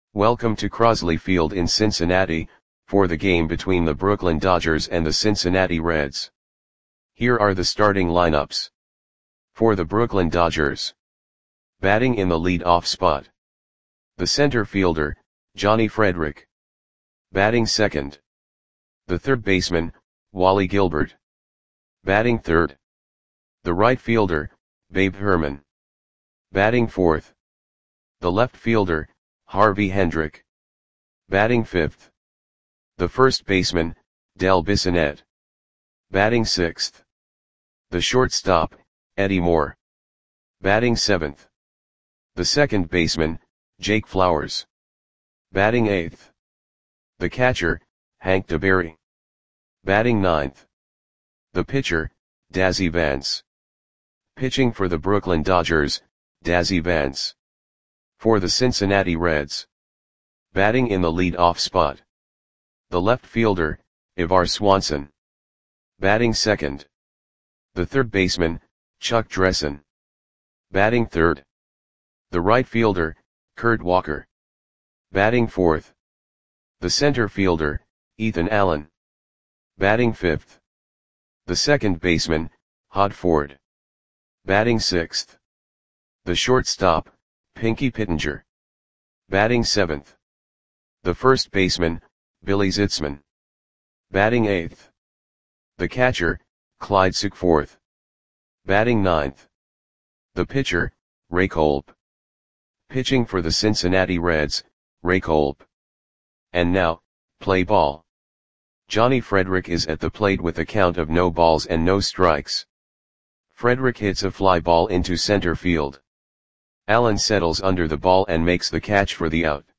Welcome to Crosley Field in Cincinnati, for the game between the Brooklyn Dodgers and the Cincinnati Reds. Here are the starting lineups. For the Brooklyn Dodgers. Batting in the lead-off spot. The center fielder, Johnny Frederick. Batting second. The third baseman, Wally Gilbert. Batting third. The right fielder, Babe Herman. Batting fourth. The left fielder, Harvey Hendrick. Batting fifth. The first baseman, Del Bissonette. Batting sixth. The shortstop, Eddie Moore. Batting seventh. The second baseman, Jake Flowers. Batting eighth. The catcher, Hank DeBerry. Batting ninth. The pitcher, Dazzy Vance. Pitching for the Brooklyn Dodgers, Dazzy Vance. For the Cincinnati Reds. Batting in the lead-off spot. The left fielder, Ivar Swanson. Batting second. The third baseman, Chuck Dressen. Batting third. The right fielder, Kurt Walker. Batting fourth. The center fielder, Ethan Allen. Batting fifth. The second baseman, Hod Ford. Batting sixth. The shortstop, Pinky Pittenger. Batting seventh. The first baseman, Billy Zitzman. Batting eighth. The catcher, Clyde Sickforth. Batting ninth. The pitcher, Ray Kolb. Pitching for the Cincinnati Reds, Ray Kolb. And now, play ball. Johnny Frederick is at the plate with a count of no balls and no strikes. Frederick hits a fly ball into center field. Allen settles under the ball and makes the catch for the out.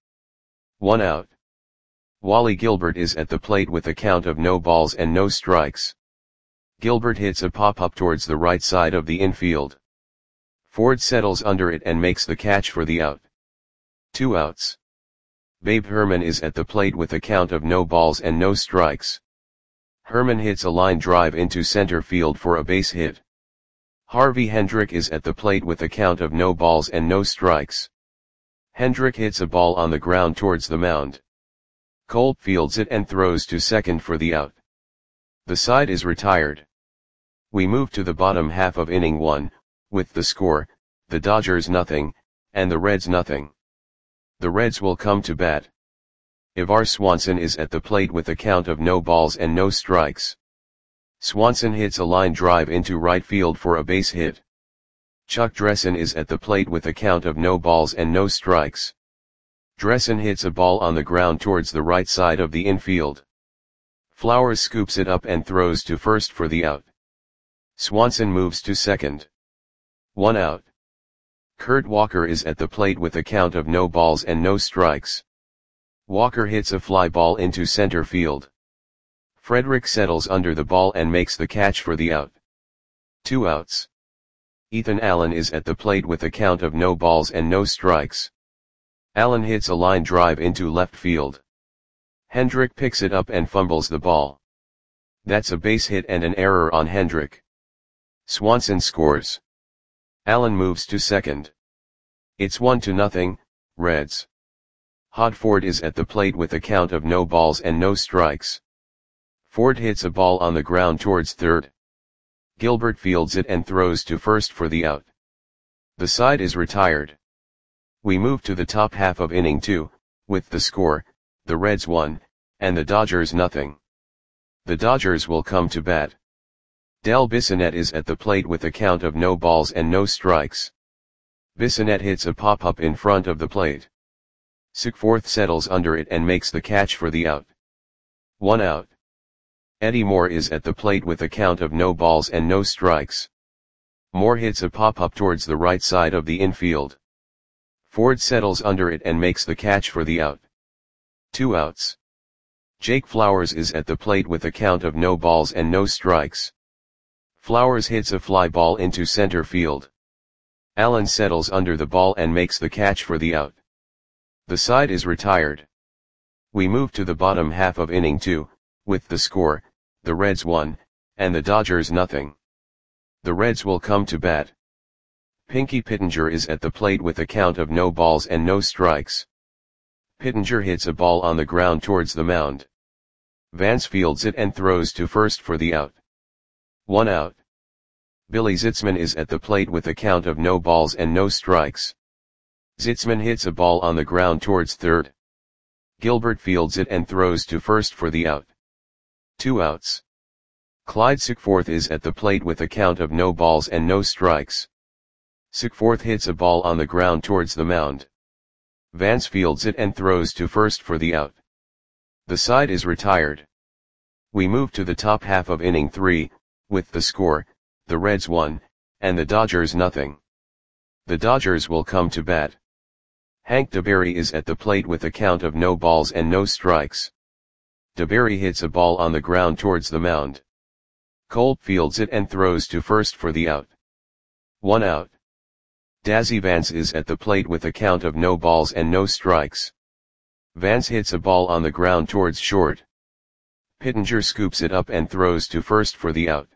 1 out. Wally Gilbert is at the plate with a count of no balls and no strikes. Gilbert hits a pop-up towards the right side of the infield. Ford settles under it and makes the catch for the out. 2 outs. Babe Herman is at the plate with a count of no balls and no strikes. Herman hits a line drive into center field for a base hit. Harvey Hendrick is at the plate with a count of no balls and no strikes. Hendrick hits a ball on the ground towards the mound. Kolb fields it and throws to second for the out. The side is retired. We move to the bottom half of inning 1, with the score, the Dodgers nothing, and the Reds nothing. The Reds will come to bat. Ivar Swanson is at the plate with a count of no balls and no strikes. Swanson hits a line drive into right field for a base hit. Chuck Dressen is at the plate with a count of no balls and no strikes. Dressen hits a ball on the ground towards the right side of the infield. Flowers scoops it up and throws to first for the out. Swanson moves to second. 1 out. Kurt Walker is at the plate with a count of no balls and no strikes. Walker hits a fly ball into center field. Frederick settles under the ball and makes the catch for the out. 2 outs. Ethan Allen is at the plate with a count of no balls and no strikes. Allen hits a line drive into left field. Hendrick picks it up and fumbles the ball. That's a base hit and an error on Hendrick. Swanson scores. Allen moves to second. It's 1-0, Reds. Hod Ford is at the plate with a count of no balls and no strikes. Ford hits a ball on the ground towards third. Gilbert fields it and throws to first for the out. The side is retired. We move to the top half of inning 2, with the score, the Reds 1, and the Dodgers nothing. The Dodgers will come to bat. Del Bissonette is at the plate with a count of no balls and no strikes. Bissonette hits a pop-up in front of the plate. Sickforth settles under it and makes the catch for the out. 1 out. Eddie Moore is at the plate with a count of no balls and no strikes. Moore hits a pop-up towards the right side of the infield. Ford settles under it and makes the catch for the out. 2 outs. Jake Flowers is at the plate with a count of no balls and no strikes. Flowers hits a fly ball into center field. Allen settles under the ball and makes the catch for the out. The side is retired. We move to the bottom half of inning 2, with the score, the Reds 1, and the Dodgers nothing. The Reds will come to bat. Pinky Pittenger is at the plate with a count of no balls and no strikes. Pittenger hits a ball on the ground towards the mound. Vance fields it and throws to first for the out. 1 out. Billy Zitzman is at the plate with a count of no balls and no strikes. Zitzman hits a ball on the ground towards third. Gilbert fields it and throws to first for the out. 2 outs. Clyde Sickforth is at the plate with a count of no balls and no strikes. Sickforth hits a ball on the ground towards the mound. Vance fields it and throws to first for the out. The side is retired. We move to the top half of inning 3, with the score, the Reds 1, and the Dodgers nothing. The Dodgers will come to bat. Hank DeBerry is at the plate with a count of no balls and no strikes. DeBerry hits a ball on the ground towards the mound. Kolb fields it and throws to first for the out. 1 out. Dazzy Vance is at the plate with a count of no balls and no strikes. Vance hits a ball on the ground towards short. Pittenger scoops it up and throws to first for the out.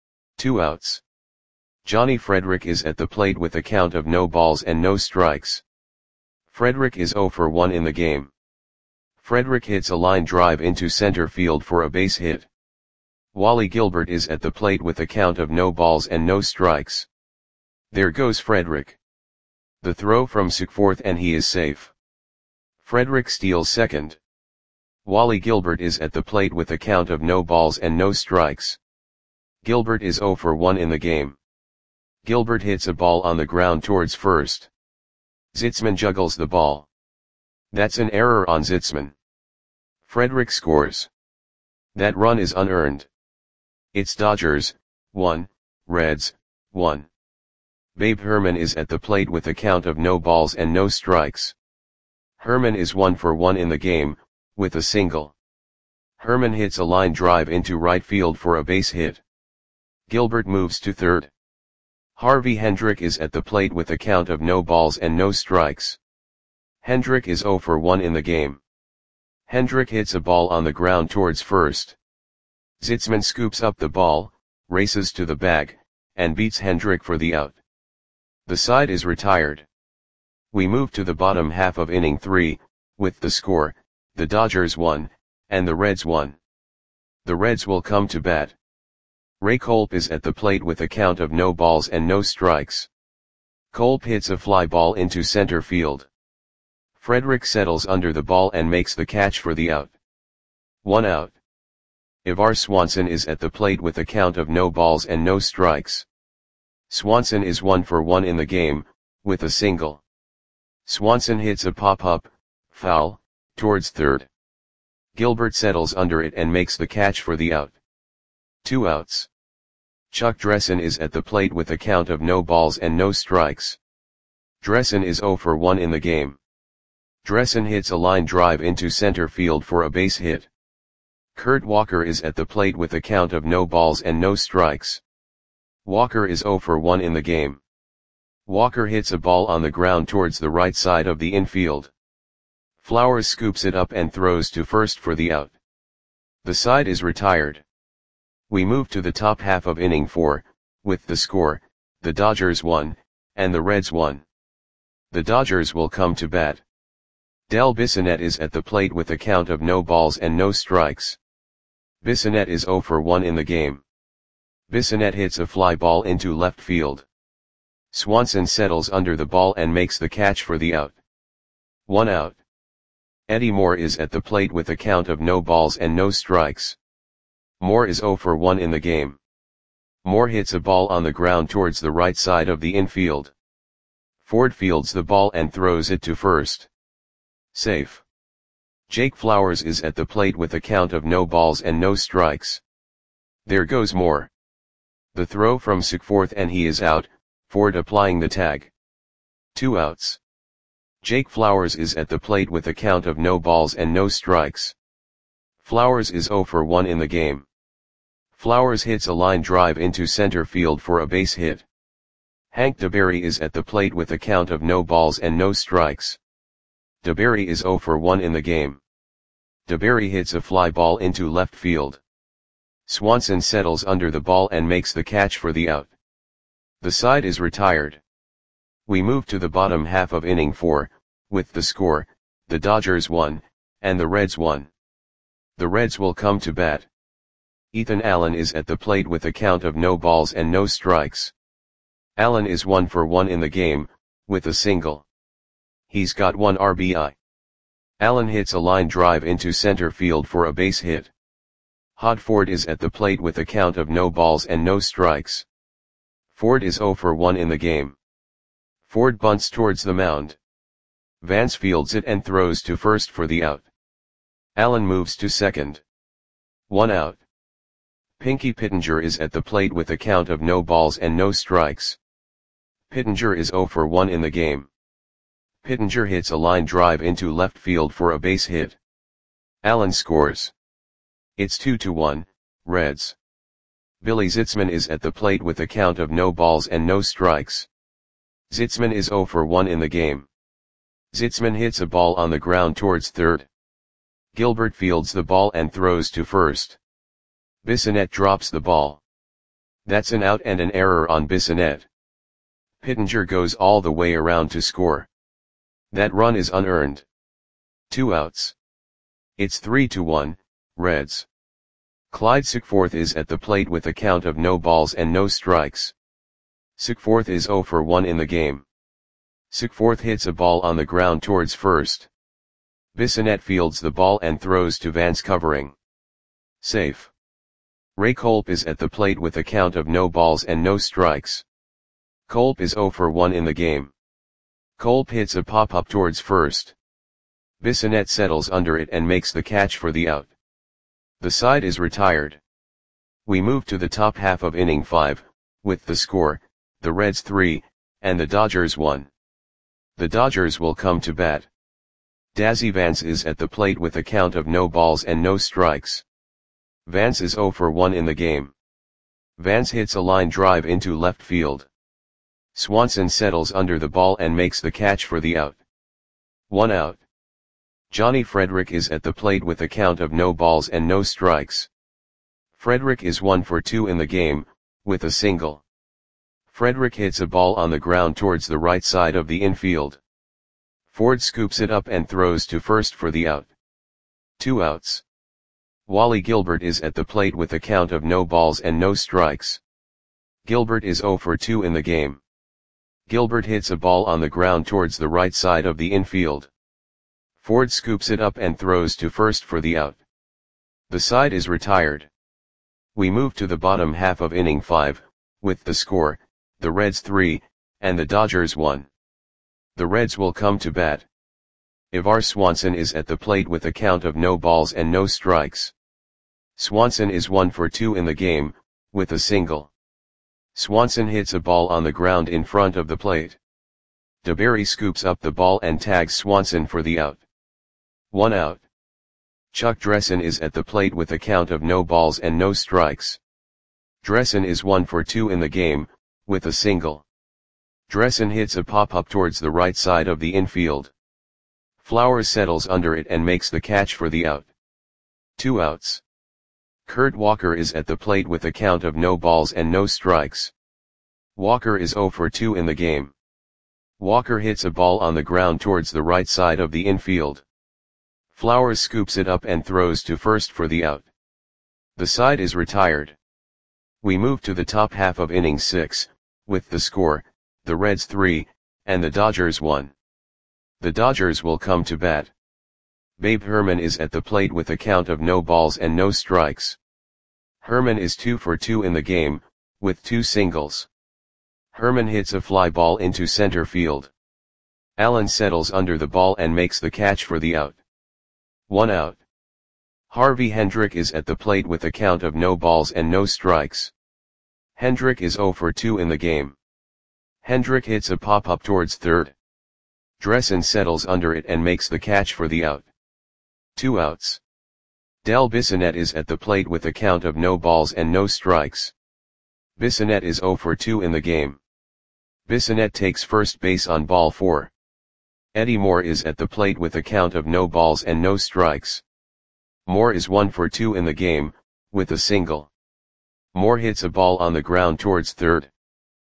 2 outs. Johnny Frederick is at the plate with a count of no balls and no strikes. Frederick is 0 for 1 in the game. Frederick hits a line drive into center field for a base hit. Wally Gilbert is at the plate with a count of no balls and no strikes. There goes Frederick. The throw from Sickforth and he is safe. Frederick steals second. Wally Gilbert is at the plate with a count of no balls and no strikes. Gilbert is 0 for 1 in the game. Gilbert hits a ball on the ground towards first. Zitzman juggles the ball. That's an error on Zitzman. Frederick scores. That run is unearned. It's Dodgers, 1, Reds, 1. Babe Herman is at the plate with a count of no balls and no strikes. Herman is 1 for 1 in the game, with a single. Herman hits a line drive into right field for a base hit. Gilbert moves to third. Harvey Hendrick is at the plate with a count of no balls and no strikes. Hendrick is 0 for 1 in the game. Hendrick hits a ball on the ground towards first. Zitzman scoops up the ball, races to the bag, and beats Hendrick for the out. The side is retired. We move to the bottom half of inning 3, with the score, the Dodgers 1, and the Reds 1. The Reds will come to bat. Ray Kolb is at the plate with a count of no balls and no strikes. Kolb hits a fly ball into center field. Frederick settles under the ball and makes the catch for the out. 1 out. Ivar Swanson is at the plate with a count of no balls and no strikes. Swanson is 1 for 1 in the game, with a single. Swanson hits a pop-up, foul, towards third. Gilbert settles under it and makes the catch for the out. 2 outs. Chuck Dressen is at the plate with a count of no balls and no strikes. Dressen is 0 for 1 in the game. Dressen hits a line drive into center field for a base hit. Kurt Walker is at the plate with a count of no balls and no strikes. Walker is 0 for 1 in the game. Walker hits a ball on the ground towards the right side of the infield. Flowers scoops it up and throws to first for the out. The side is retired. We move to the top half of inning 4, with the score, the Dodgers 1, and the Reds 1. The Dodgers will come to bat. Del Bissonette is at the plate with a count of no balls and no strikes. Bissonette is 0 for 1 in the game. Bissonette hits a fly ball into left field. Swanson settles under the ball and makes the catch for the out. 1 out. Eddie Moore is at the plate with a count of no balls and no strikes. Moore is 0 for 1 in the game. Moore hits a ball on the ground towards the right side of the infield. Ford fields the ball and throws it to first. Safe. Jake Flowers is at the plate with a count of no balls and no strikes. There goes Moore. The throw from Sickforth and he is out, Ford applying the tag. 2 outs. Jake Flowers is at the plate with a count of no balls and no strikes. Flowers is 0 for 1 in the game. Flowers hits a line drive into center field for a base hit. Hank DeBerry is at the plate with a count of no balls and no strikes. DeBerry is 0 for 1 in the game. DeBerry hits a fly ball into left field. Swanson settles under the ball and makes the catch for the out. The side is retired. We move to the bottom half of inning 4, with the score, the Dodgers 1, and the Reds 1. The Reds will come to bat. Ethan Allen is at the plate with a count of no balls and no strikes. Allen is 1 for 1 in the game, with a single. He's got 1 RBI. Allen hits a line drive into center field for a base hit. Hod Ford is at the plate with a count of no balls and no strikes. Ford is 0 for 1 in the game. Ford bunts towards the mound. Vance fields it and throws to first for the out. Allen moves to second. 1 out. Pinky Pittenger is at the plate with a count of no balls and no strikes. Pittenger is 0 for 1 in the game. Pittenger hits a line drive into left field for a base hit. Allen scores. It's 2-1, Reds. Billy Zitzman is at the plate with a count of no balls and no strikes. Zitzman is 0 for 1 in the game. Zitzman hits a ball on the ground towards third. Gilbert fields the ball and throws to first. Bissonette drops the ball. That's an out and an error on Bissonette. Pittenger goes all the way around to score. That run is unearned. 2 outs. It's 3-1, Reds. Clyde Sickforth is at the plate with a count of no balls and no strikes. Sickforth is 0 for 1 in the game. Sickforth hits a ball on the ground towards first. Bissonette fields the ball and throws to Vance covering. Safe. Ray Kolb is at the plate with a count of no balls and no strikes. Kolb is 0 for 1 in the game. Kolb hits a pop-up towards first. Bissonette settles under it and makes the catch for the out. The side is retired. We move to the top half of inning 5, with the score, the Reds 3, and the Dodgers 1. The Dodgers will come to bat. Dazzy Vance is at the plate with a count of no balls and no strikes. Vance is 0 for 1 in the game. Vance hits a line drive into left field. Swanson settles under the ball and makes the catch for the out. 1 out. Johnny Frederick is at the plate with a count of no balls and no strikes. Frederick is 1 for 2 in the game, with a single. Frederick hits a ball on the ground towards the right side of the infield. Ford scoops it up and throws to first for the out. 2 outs. Wally Gilbert is at the plate with a count of no balls and no strikes. Gilbert is 0 for 2 in the game. Gilbert hits a ball on the ground towards the right side of the infield. Ford scoops it up and throws to first for the out. The side is retired. We move to the bottom half of inning 5, with the score, the Reds 3, and the Dodgers 1. The Reds will come to bat. Ivar Swanson is at the plate with a count of no balls and no strikes. Swanson is 1 for 2 in the game, with a single. Swanson hits a ball on the ground in front of the plate. DeBerry scoops up the ball and tags Swanson for the out. 1 out. Chuck Dressen is at the plate with a count of no balls and no strikes. Dressen is 1 for 2 in the game, with a single. Dressen hits a pop-up towards the right side of the infield. Flowers settles under it and makes the catch for the out. 2 outs. Kurt Walker is at the plate with a count of no balls and no strikes. Walker is 0 for 2 in the game. Walker hits a ball on the ground towards the right side of the infield. Flowers scoops it up and throws to first for the out. The side is retired. We move to the top half of inning 6, with the score, the Reds 3, and the Dodgers 1. The Dodgers will come to bat. Babe Herman is at the plate with a count of no balls and no strikes. Herman is 2 for 2 in the game, with 2 singles. Herman hits a fly ball into center field. Allen settles under the ball and makes the catch for the out. 1 out. Harvey Hendrick is at the plate with a count of no balls and no strikes. Hendrick is 0 for 2 in the game. Hendrick hits a pop-up towards third. Dressen settles under it and makes the catch for the out. 2 outs. Del Bissonette is at the plate with a count of no balls and no strikes. Bissonette is 0 for 2 in the game. Bissonette takes first base on ball 4. Eddie Moore is at the plate with a count of no balls and no strikes. Moore is 1 for 2 in the game, with a single. Moore hits a ball on the ground towards third.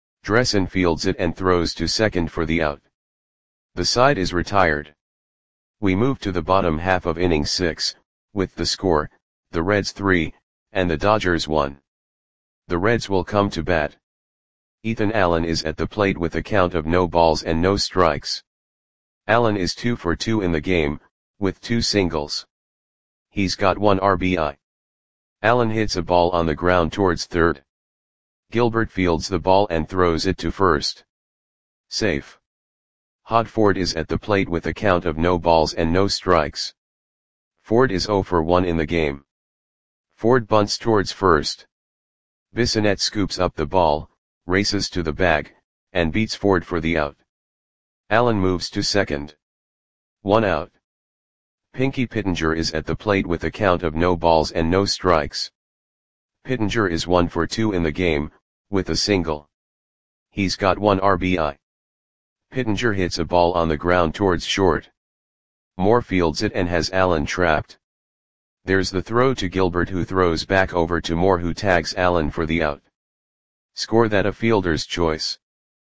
Dressen fields it and throws to second for the out. The side is retired. We move to the bottom half of inning 6, with the score, the Reds 3, and the Dodgers 1. The Reds will come to bat. Ethan Allen is at the plate with a count of no balls and no strikes. Allen is 2 for 2 in the game, with 2 singles. He's got 1 RBI. Allen hits a ball on the ground towards third. Gilbert fields the ball and throws it to first. Safe. Hod Ford is at the plate with a count of no balls and no strikes. Ford is 0 for 1 in the game. Ford bunts towards first. Bissonette scoops up the ball, races to the bag, and beats Ford for the out. Allen moves to second. 1 out. Pinky Pittenger is at the plate with a count of no balls and no strikes. Pittenger is 1 for 2 in the game, with a single. He's got 1 RBI. Pittenger hits a ball on the ground towards short. Moore fields it and has Allen trapped. There's the throw to Gilbert, who throws back over to Moore, who tags Allen for the out. Score that a fielder's choice.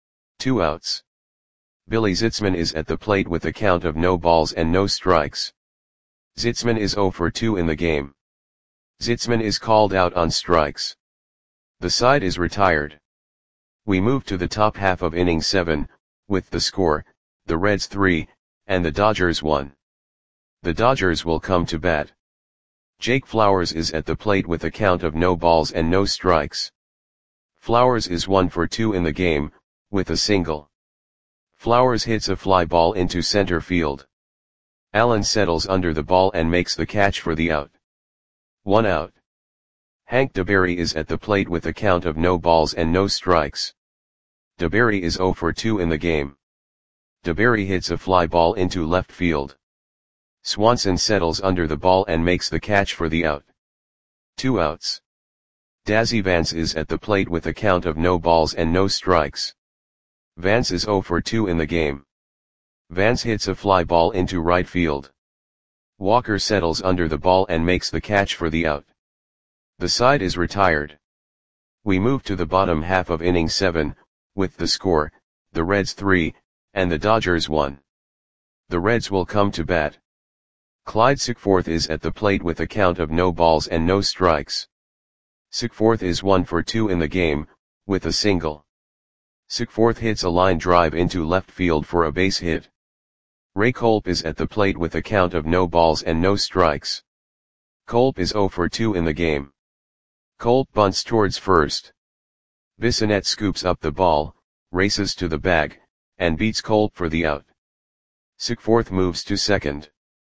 2 outs. Billy Zitzman is at the plate with a count of no balls and no strikes. Zitzman is 0 for 2 in the game. Zitzman is called out on strikes. The side is retired. We move to the top half of inning 7, with the score, the Reds 3, and the Dodgers 1. The Dodgers will come to bat. Jake Flowers is at the plate with a count of no balls and no strikes. Flowers is 1 for 2 in the game, with a single. Flowers hits a fly ball into center field. Allen settles under the ball and makes the catch for the out. 1 out. Hank DeBerry is at the plate with a count of no balls and no strikes. DeBerry is 0 for 2 in the game. DeBerry hits a fly ball into left field. Swanson settles under the ball and makes the catch for the out. 2 outs. Dazzy Vance is at the plate with a count of no balls and no strikes. Vance is 0 for 2 in the game. Vance hits a fly ball into right field. Walker settles under the ball and makes the catch for the out. The side is retired. We move to the bottom half of inning 7, with the score, the Reds 3, and the Dodgers 1. The Reds will come to bat. Clyde Sickforth is at the plate with a count of no balls and no strikes. Sickforth is 1 for 2 in the game, with a single. Sickforth hits a line drive into left field for a base hit. Ray Kolb is at the plate with a count of no balls and no strikes. Kolb is 0 for 2 in the game. Kolb bunts towards first. Bissonette scoops up the ball, races to the bag, and beats Kolb for the out. Sickforth moves to second.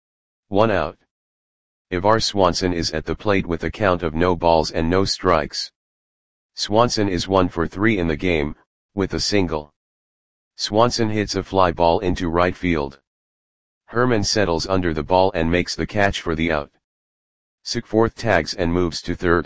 1 out. Ivar Swanson is at the plate with a count of no balls and no strikes. Swanson is 1 for 3 in the game, with a single. Swanson hits a fly ball into right field. Herman settles under the ball and makes the catch for the out. Sickforth tags and moves to third.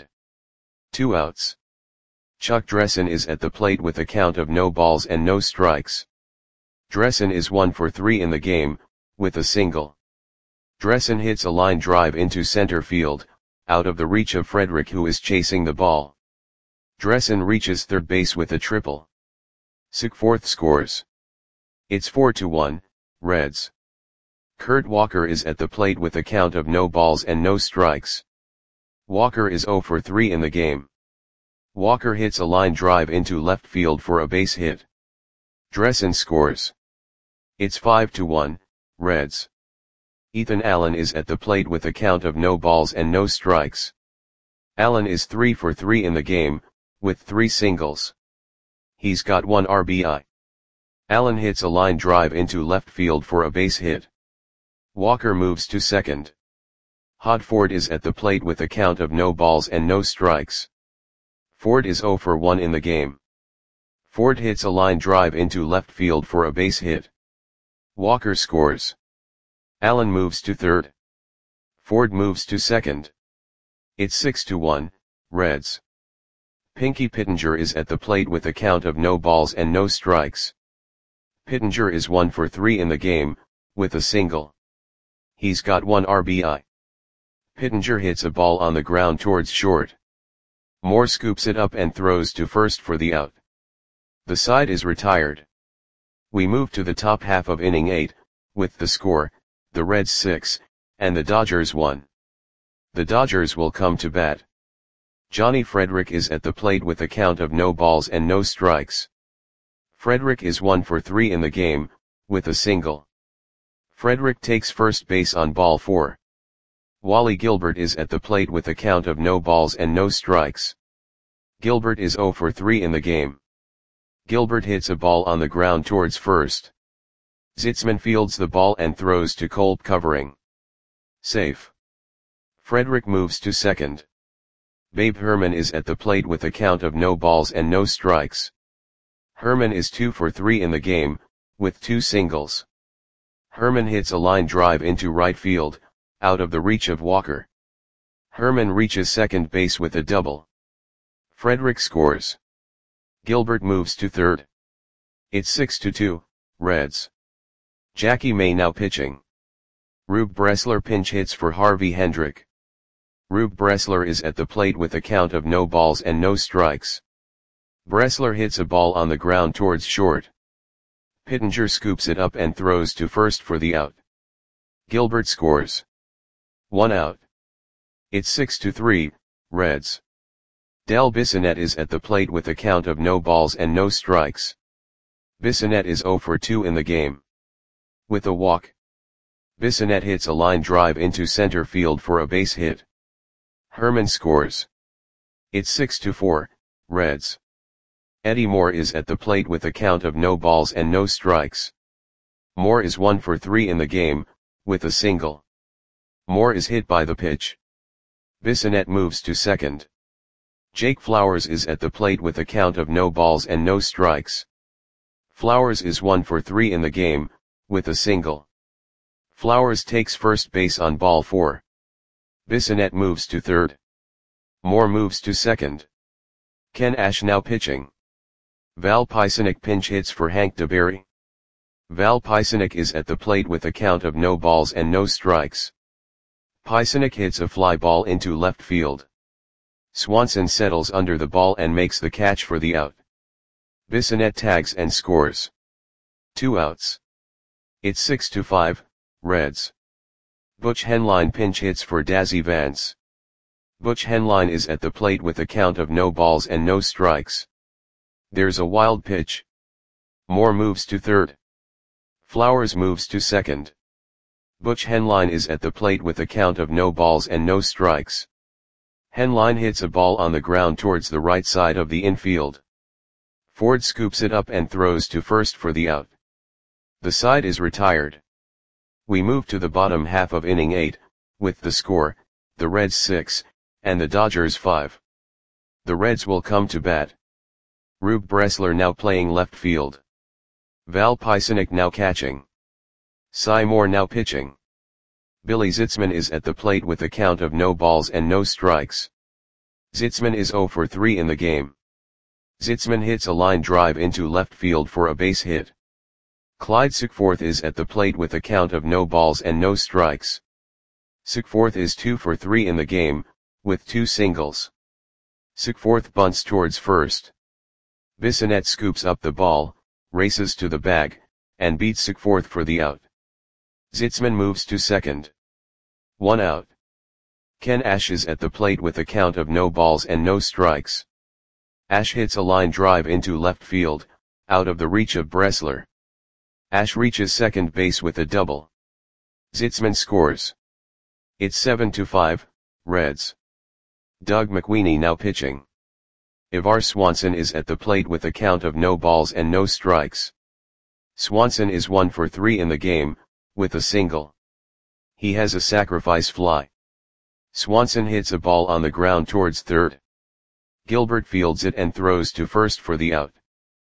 2 outs. Chuck Dressen is at the plate with a count of no balls and no strikes. Dressen is 1 for 3 in the game, with a single. Dressen hits a line drive into center field, out of the reach of Frederick, who is chasing the ball. Dressen reaches third base with a triple. Sickforth scores. It's 4-1, Reds. Kurt Walker is at the plate with a count of no balls and no strikes. Walker is 0 for 3 in the game. Walker hits a line drive into left field for a base hit. Dressen scores. It's 5-1, Reds. Ethan Allen is at the plate with a count of no balls and no strikes. Allen is 3 for 3 in the game, with 3 singles. He's got 1 RBI. Allen hits a line drive into left field for a base hit. Walker moves to second. Hod Ford is at the plate with a count of no balls and no strikes. Ford is 0 for 1 in the game. Ford hits a line drive into left field for a base hit. Walker scores. Allen moves to third. Ford moves to second. It's 6-1, Reds. Pinky Pittenger is at the plate with a count of no balls and no strikes. Pittenger is 1 for 3 in the game, with a single. He's got 1 RBI. Pittenger hits a ball on the ground towards short. Moore scoops it up and throws to first for the out. The side is retired. We move to the top half of inning 8, with the score, the Reds 6, and the Dodgers 1. The Dodgers will come to bat. Johnny Frederick is at the plate with a count of no balls and no strikes. Frederick is 1 for 3 in the game, with a single. Frederick takes first base on ball 4. Wally Gilbert is at the plate with a count of no balls and no strikes. Gilbert is 0 for 3 in the game. Gilbert hits a ball on the ground towards first. Zitzman fields the ball and throws to Kolb covering. Safe. Frederick moves to second. Babe Herman is at the plate with a count of no balls and no strikes. Herman is 2 for 3 in the game, with 2 singles. Herman hits a line drive into right field, out of the reach of Walker. Herman reaches second base with a double. Frederick scores. Gilbert moves to third. It's 6-2, Reds. Jackie May now pitching. Rube Bressler pinch hits for Harvey Hendrick. Rube Bressler is at the plate with a count of no balls and no strikes. Bressler hits a ball on the ground towards short. Pittenger scoops it up and throws to first for the out. Gilbert scores. 1 out. It's 6-3, Reds. Del Bissonette is at the plate with a count of no balls and no strikes. Bissonette is 0 for 2 in the game. With a walk. Bissonette hits a line drive into center field for a base hit. Herman scores. It's 6-4, Reds. Eddie Moore is at the plate with a count of no balls and no strikes. Moore is 1 for 3 in the game, with a single. Moore is hit by the pitch. Bissonette moves to second. Jake Flowers is at the plate with a count of no balls and no strikes. Flowers is 1 for 3 in the game, with a single. Flowers takes first base on ball 4. Bissonette moves to third. Moore moves to second. Ken Ash now pitching. Val Pisanic pinch hits for Hank DeBerry. Val Pisanic is at the plate with a count of no balls and no strikes. Pisanic hits a fly ball into left field. Swanson settles under the ball and makes the catch for the out. Bissonette tags and scores. 2 outs. It's 6-5, Reds. Butch Henline pinch hits for Dazzy Vance. Butch Henline is at the plate with a count of no balls and no strikes. There's a wild pitch. Moore moves to third. Flowers moves to second. Butch Henline is at the plate with a count of no balls and no strikes. Henline hits a ball on the ground towards the right side of the infield. Ford scoops it up and throws to first for the out. The side is retired. We move to the bottom half of inning 8, with the score, the Reds 6, and the Dodgers 5. The Reds will come to bat. Rube Bressler now playing left field. Val Pisanic now catching. Cy Moore now pitching. Billy Zitzman is at the plate with a count of no balls and no strikes. Zitzman is 0 for 3 in the game. Zitzman hits a line drive into left field for a base hit. Clyde Sickforth is at the plate with a count of no balls and no strikes. Sickforth is 2 for 3 in the game, with 2 singles. Sickforth bunts towards first. Bissonette scoops up the ball, races to the bag, and beats Sickforth for the out. Zitzman moves to second. 1 out. Ken Ash is at the plate with a count of no balls and no strikes. Ash hits a line drive into left field, out of the reach of Bressler. Ash reaches second base with a double. Zitzman scores. It's 7-5, Reds. Doug McWeeny now pitching. Ivar Swanson is at the plate with a count of no balls and no strikes. Swanson is 1 for 3 in the game, with a single. He has a sacrifice fly. Swanson hits a ball on the ground towards third. Gilbert fields it and throws to first for the out.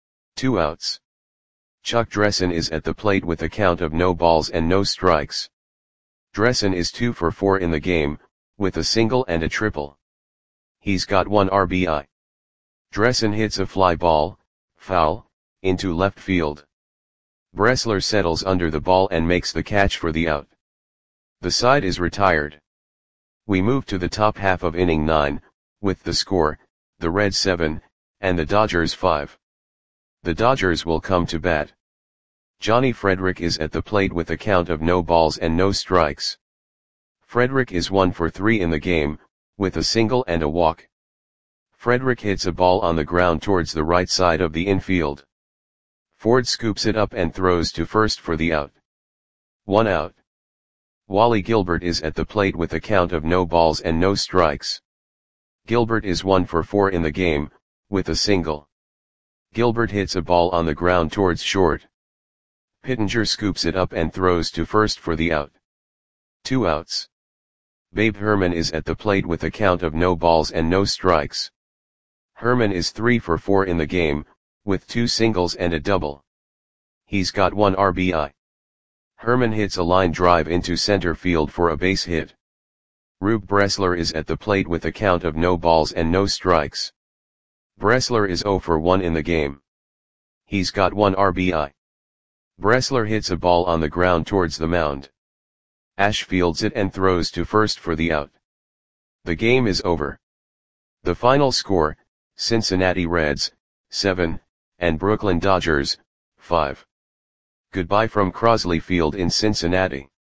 2 outs. Chuck Dressen is at the plate with a count of no balls and no strikes. Dressen is 2 for 4 in the game, with a single and a triple. He's got 1 RBI. Dressen hits a fly ball, foul, into left field. Bressler settles under the ball and makes the catch for the out. The side is retired. We move to the top half of inning 9, with the score, the Reds 7, and the Dodgers 5. The Dodgers will come to bat. Johnny Frederick is at the plate with a count of no balls and no strikes. Frederick is 1 for 3 in the game, with a single and a walk. Frederick hits a ball on the ground towards the right side of the infield. Ford scoops it up and throws to first for the out. 1 out. Wally Gilbert is at the plate with a count of no balls and no strikes. Gilbert is 1 for 4 in the game, with a single. Gilbert hits a ball on the ground towards short. Pittenger scoops it up and throws to first for the out. 2 outs. Babe Herman is at the plate with a count of no balls and no strikes. Herman is 3 for 4 in the game, with 2 singles and a double. He's got 1 RBI. Herman hits a line drive into center field for a base hit. Rube Bressler is at the plate with a count of no balls and no strikes. Bressler is 0 for 1 in the game. He's got 1 RBI. Bressler hits a ball on the ground towards the mound. Ash fields it and throws to first for the out. The game is over. The final score, Cincinnati Reds, 7, and Brooklyn Dodgers, 5. Goodbye from Crosley Field in Cincinnati.